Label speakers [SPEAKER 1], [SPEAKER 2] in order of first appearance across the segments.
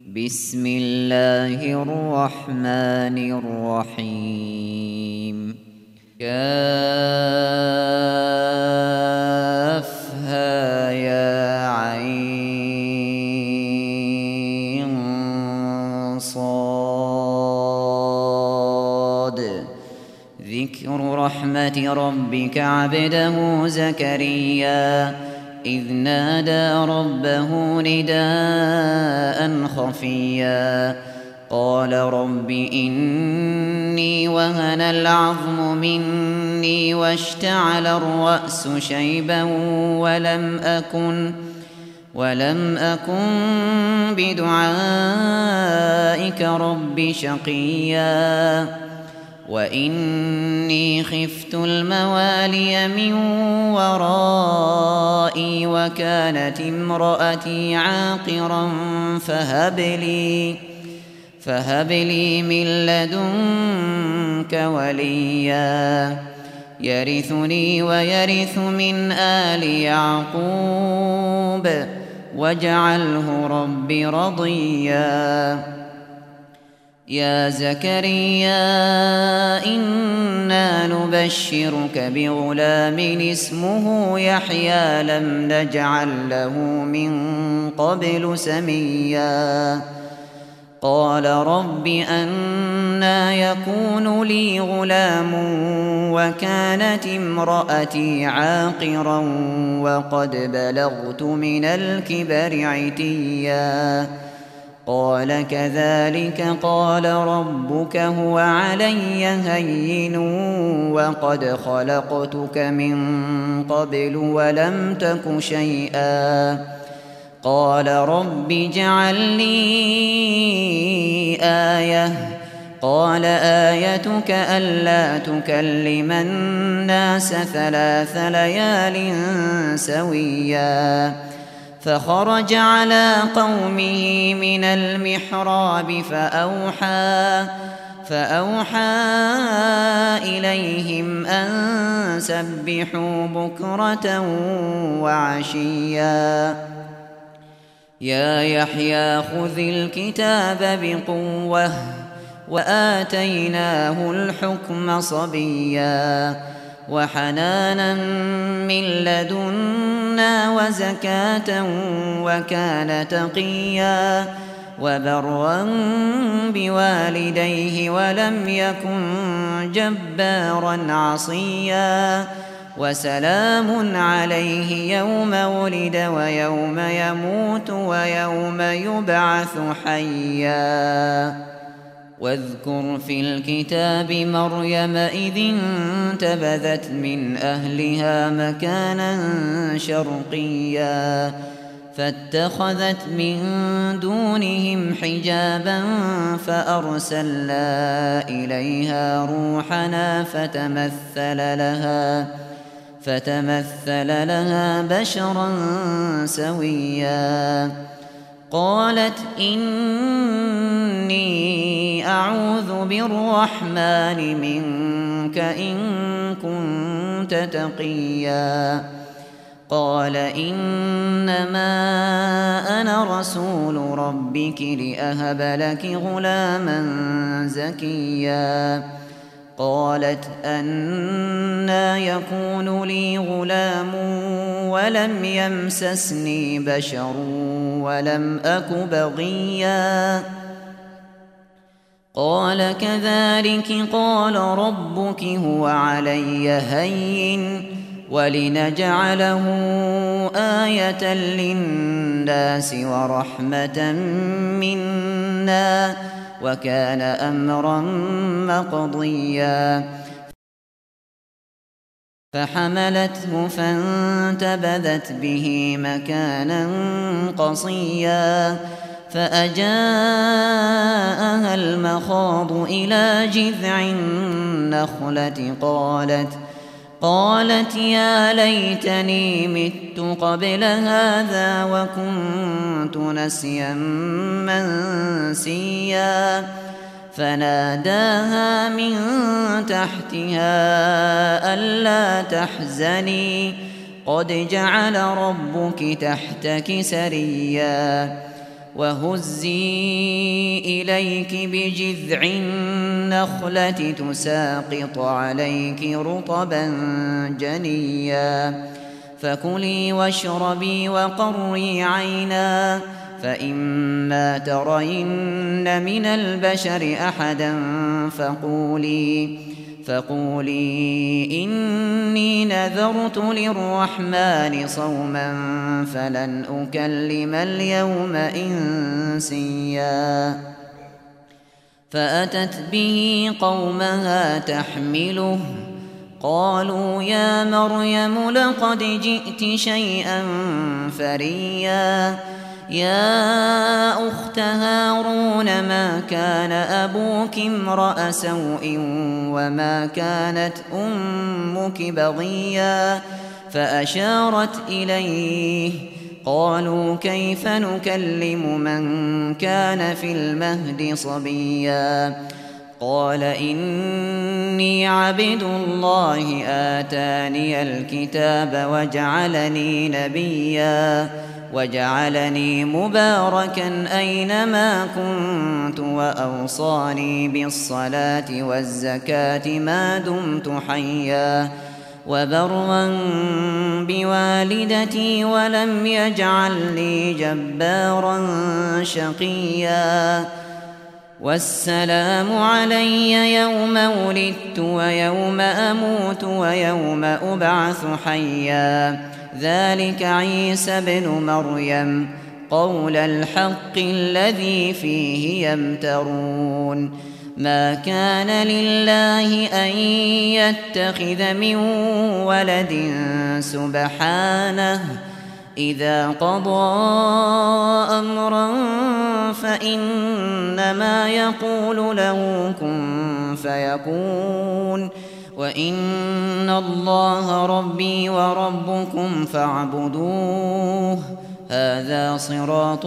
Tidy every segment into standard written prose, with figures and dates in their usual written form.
[SPEAKER 1] بسم الله الرحمن الرحيم كافها يا عين صاد ذكر رحمة ربك عبده زكريا إذ نادى ربه نداء خفيا قال رب إني وهن العظم مني واشتعل الرأس شيبا ولم أكن بدعائك رب شقيا وإني خفت الموالي من ورائي وكانت امرأتي عاقرا فهب لي من لدنك وليا يرثني ويرث من آل يعقوب واجعله رب رضيا يا زكريا إنا نبشرك بغلام اسمه يحيى لم نجعل له من قبل سميا قال رب أنى يكون لي غلام وكانت امرأتي عاقرا وقد بلغت من الكبر عتيا قال كذلك قال ربك هو علي هين وقد خلقتك من قبل ولم تك شيئا قال رب اجعل لي آية قال آيتك ألا تكلم الناس 3 ليال سويا فخرج على قومه من المحراب فأوحى إليهم أن سبحوا بكرة وعشيا يا يحيى خذ الكتاب بقوة وآتيناه الحكم صبيا وحنانا من لدنا وزكاة وكان تقيا وبرا بوالديه ولم يكن جبارا عصيا وسلام عليه يوم ولد ويوم يموت ويوم يبعث حيا واذكر في الكتاب مريم إذ انتبذت من أهلها مكانا شرقيا فاتخذت من دونهم حجابا فأرسلنا إليها روحنا فتمثل لها بشرا سويا قالت إني أعوذ بالرحمن منك إن كنت تقيا قال إنما أنا رسول ربك لأهب لك غلاما زكيا قالت أنى يكون لي غلام ولم يمسسني بشر ولم أك بغيا قال كذلك قال ربك هو علي هين ولنجعله آية للناس ورحمة منا وكان أمرا مقضيا فحملته فانتبذت به مكانا قصيا فأجاءها المخاض إلى جذع النخلة قالت يا ليتني مت قبل هذا وكنت نسيا منسيا فناداها من تحتها ألا تحزني قد جعل ربك تحتك سريا وهزي إليك بجذع النخلة تساقط عليك رطبا جنيا فكلي واشربي وقري عينا فإما ترين من البشر أحدا فقولي إني نذرت للرحمن صوما فلن أكلم اليوم إنسيا فأتت به قومها تحمله قالوا يا مريم لقد جئت شيئا فريا يا أخت هارون ما كان أبوك امرأ سوء وما كانت أمك بغيا فأشارت إليه قالوا كيف نكلم من كان في المهد صبيا قال إني عبد الله آتاني الكتاب وجعلني نبيا وجعلني مباركا أينما كنت وأوصاني بالصلاة والزكاة ما دمت حيا وبرا بوالدتي ولم يجعلني جبارا شقيا والسلام علي يوم ولدت ويوم أموت ويوم أبعث حيا ذلك عيسى ابن مريم قول الحق الذي فيه يمترون ما كان لله أن يتخذ من ولد سبحانه إذا قضى أمرا فإنما يقول له كن فيكون وإن الله ربي وربكم فاعبدوه هذا صراط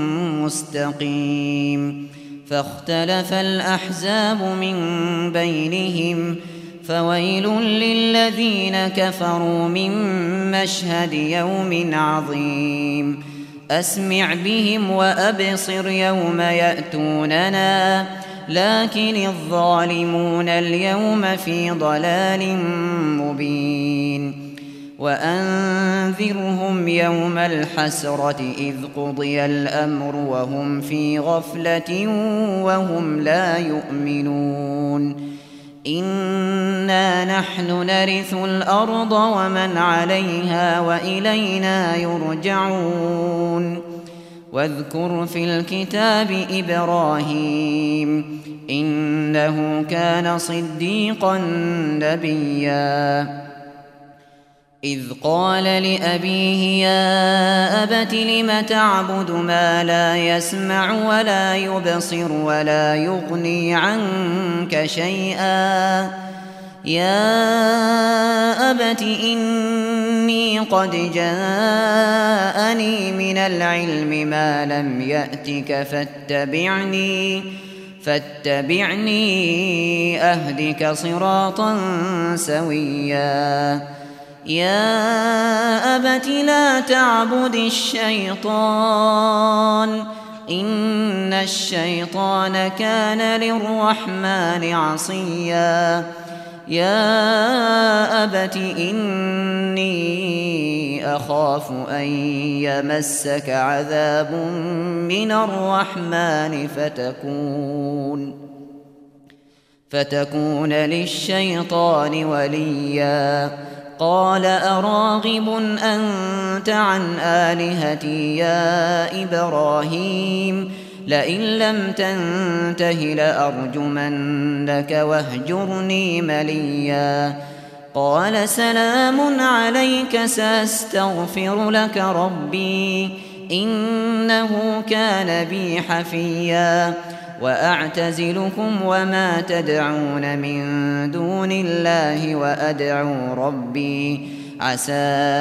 [SPEAKER 1] مستقيم فاختلف الأحزاب من بينهم فويل للذين كفروا من مشهد يوم عظيم أسمع بهم وأبصر يوم يأتوننا لكن الظالمون اليوم في ضلال مبين وأنذرهم يوم الحسرة إذ قضي الأمر وهم في غفلة وهم لا يؤمنون إنا نحن نرث الأرض ومن عليها وإلينا يرجعون واذكر في الكتاب إبراهيم إنه كان صديقا نبيا إذ قال لأبيه يا أبت لم تعبد ما لا يسمع ولا يبصر ولا يغني عنك شيئا يا أبت إني قد جاءني من العلم ما لم يأتك فاتبعني أهدك صراطا سويا يا أبت لا تعبد الشيطان إن الشيطان كان للرحمن عصيا يا أبت إني أخاف أن يمسك عذاب من الرحمن فتكون للشيطان وليا قال أراغب أنت عن آلهتي يا إبراهيم لئن لم تنته لأرجمنك واهجرني مليا قال سلام عليك سأستغفر لك ربي إنه كان بي حفيا وأعتزلكم وما تدعون من دون الله وأدعو ربي عسى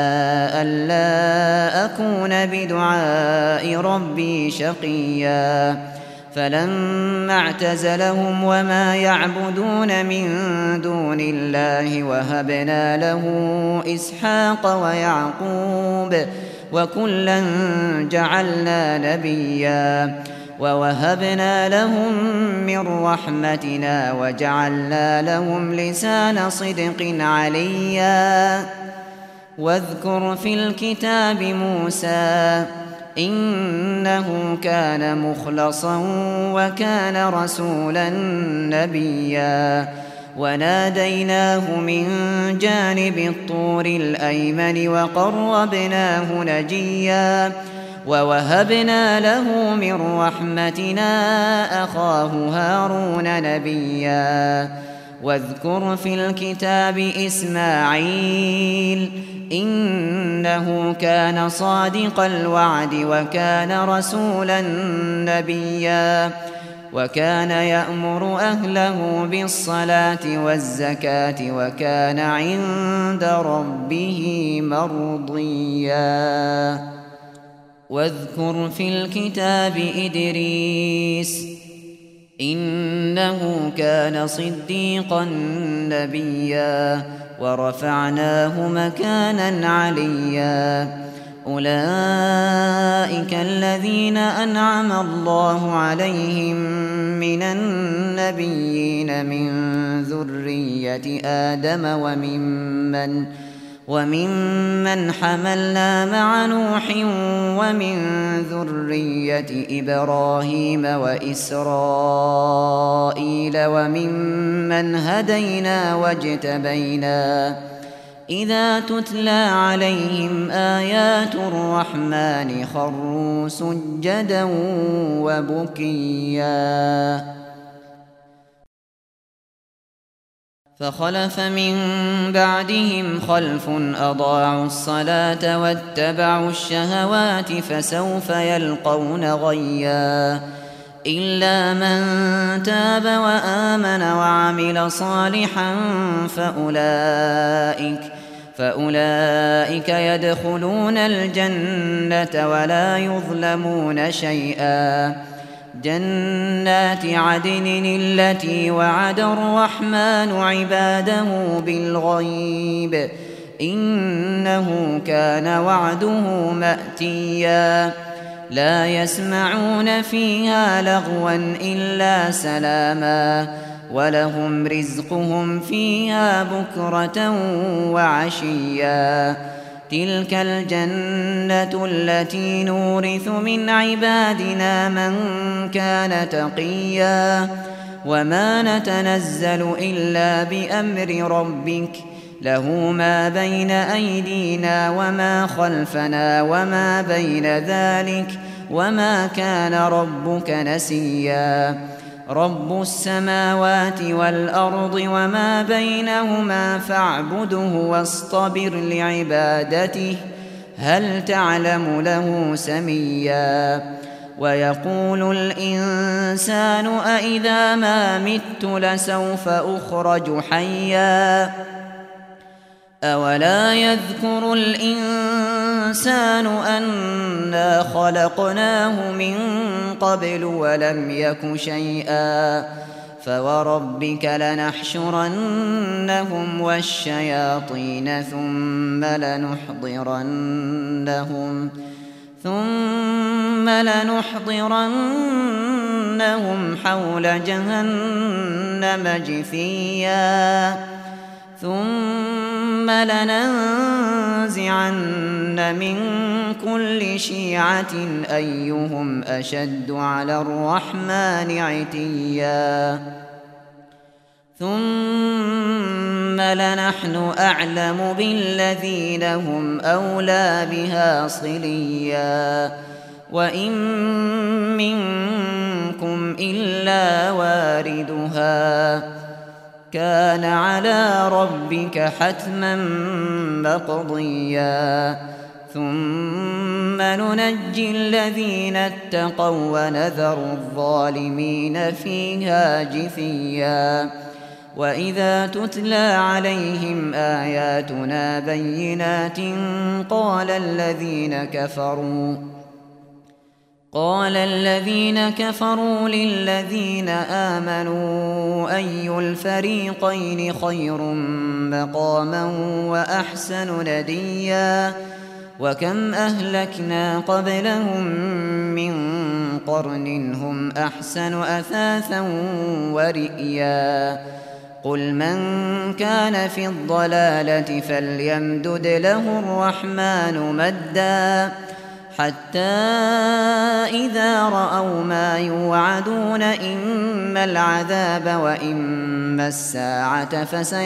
[SPEAKER 1] ألا أكون بدعاء ربي شقيا فلما اعتزلهم وما يعبدون من دون الله وهبنا له إسحاق ويعقوب وكلا جعلنا نبيا ووهبنا لهم من رحمتنا وجعلنا لهم لسان صدق عليا واذكر في الكتاب موسى إنه كان مخلصا وكان رسولا نبيا وناديناه من جانب الطور الأيمن وقربناه نجيا ووهبنا له من رحمتنا أخاه هارون نبيا واذكر في الكتاب إسماعيل إنه كان صادق الوعد وكان رسولا نبيا وكان يأمر أهله بالصلاة والزكاة وكان عند ربه مرضيا واذكر في الكتاب إدريس إنه كان صديقا نبيا ورفعناه مكانا عليا أولئك الذين أنعم الله عليهم من النبيين من ذرية آدم وممن حملنا مع نوح ومن ذرية إبراهيم وإسرائيل وممن هدينا واجتبينا إذا تتلى عليهم آيات الرحمن خروا سجدا وبكيا فخلف من بعدهم خلف أضاعوا الصلاة واتبعوا الشهوات فسوف يلقون غيا إلا من تاب وآمن وعمل صالحا فأولئك يدخلون الجنة ولا يظلمون شيئا جنات عدن التي وعد الرحمن عباده بالغيب إنه كان وعده مأتيا لا يسمعون فيها لغوا إلا سلاما ولهم رزقهم فيها بكرة وعشيا تلك الجنة التي نورث من عبادنا من كان تقيا وما نتنزل إلا بأمر ربك له ما بين أيدينا وما خلفنا وما بين ذلك وما كان ربك نسيا رب السماوات والأرض وما بينهما فاعبده واصطبر لعبادته هل تعلم له سميا ويقول الإنسان أإذا ما مت لسوف أخرج حيا أولا يذكر الإنسان أنا خلقناه من قبل ولم يك شيئا فوربك لنحشرنهم والشياطين ثم لنحضرنهم حول جهنم جثيا ثم لننزعن من كل شيعة أيهم أشد على الرحمن عتيا ثم لنحن أعلم بالذين هم أولى بها صليا وإن منكم إلا واردها كان على ربك حتما مقضيا ثم ننجي الذين اتقوا ونذر الظالمين فيها جثيا وإذا تتلى عليهم آياتنا بينات قال الذين كفروا للذين آمنوا أي الفريقين خير مقاما وأحسن نديا وكم أهلكنا قبلهم من قرن هم أحسن أثاثا ورئيا قل من كان في الضلالة فليمدد له الرحمن مدا حتى إذا رأوا ما يوعدون إما العذاب وإما الساعة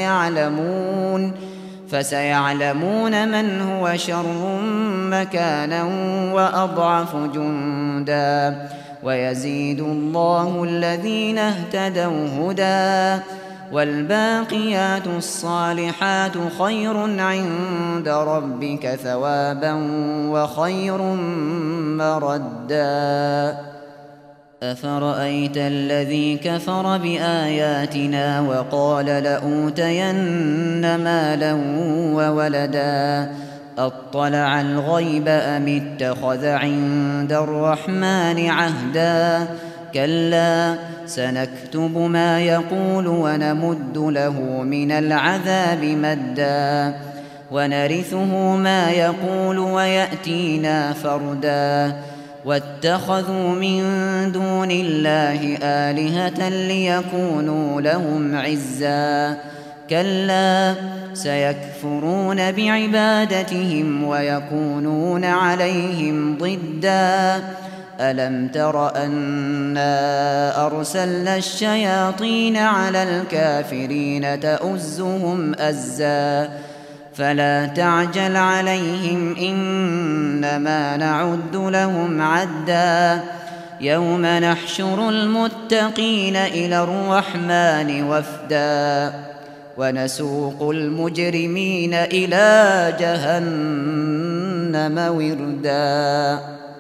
[SPEAKER 1] فسيعلمون من هو شر مكانا وأضعف جندا ويزيد الله الذين اهتدوا هدى والباقيات الصالحات خير عند ربك ثوابا وخير مردا أفرأيت الذي كفر بآياتنا وقال لأوتين مالا وولدا أطلع الغيب أم اتخذ عند الرحمن عهدا كلا سنكتب ما يقول ونمد له من العذاب مدا ونرثه ما يقول ويأتينا فردا واتخذوا من دون الله آلهة ليكونوا لهم عزا كلا سيكفرون بعبادتهم ويكونون عليهم ضدا ألم تر أنا أرسلنا الشياطين على الكافرين تؤزهم أزا فلا تعجل عليهم إنما نعد لهم عدا يوم نحشر المتقين إلى الرحمن وفدا ونسوق المجرمين إلى جهنم وردا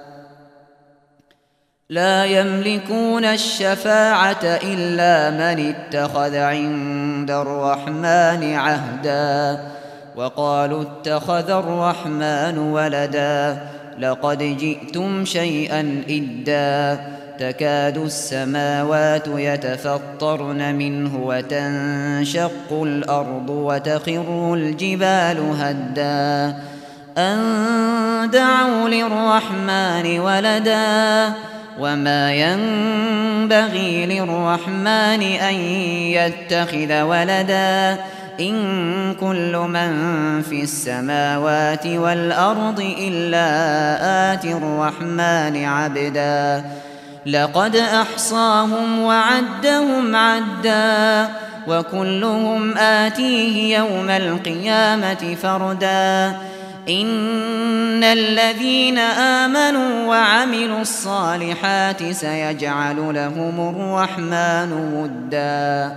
[SPEAKER 1] لا يملكون الشفاعة إلا من اتخذ عند الرحمن عهدا وقالوا اتخذ الرحمن ولدا لقد جئتم شيئا إدا تكاد السماوات يتفطرن منه وتنشق الأرض وتخر الجبال هدا أن دعوا للرحمن ولدا وما ينبغي للرحمن أن يتخذ ولدا إن كل من في السماوات والأرض إلا آتي الرحمن عبدا لقد أحصاهم وعدهم عدا وكلهم آتيه يوم القيامة فردا إن الذين آمنوا وعملوا الصالحات سيجعل لهم الرحمن ودا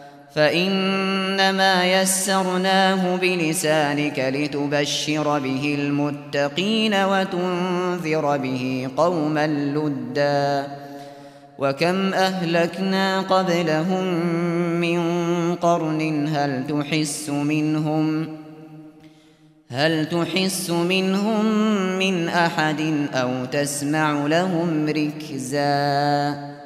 [SPEAKER 1] فإنما يسرناه بلسانك لتبشر به المتقين وتنذر به قوما لدا وكم أهلكنا قبلهم من قرن هل تحس منهم من أحد أو تسمع لهم ركزا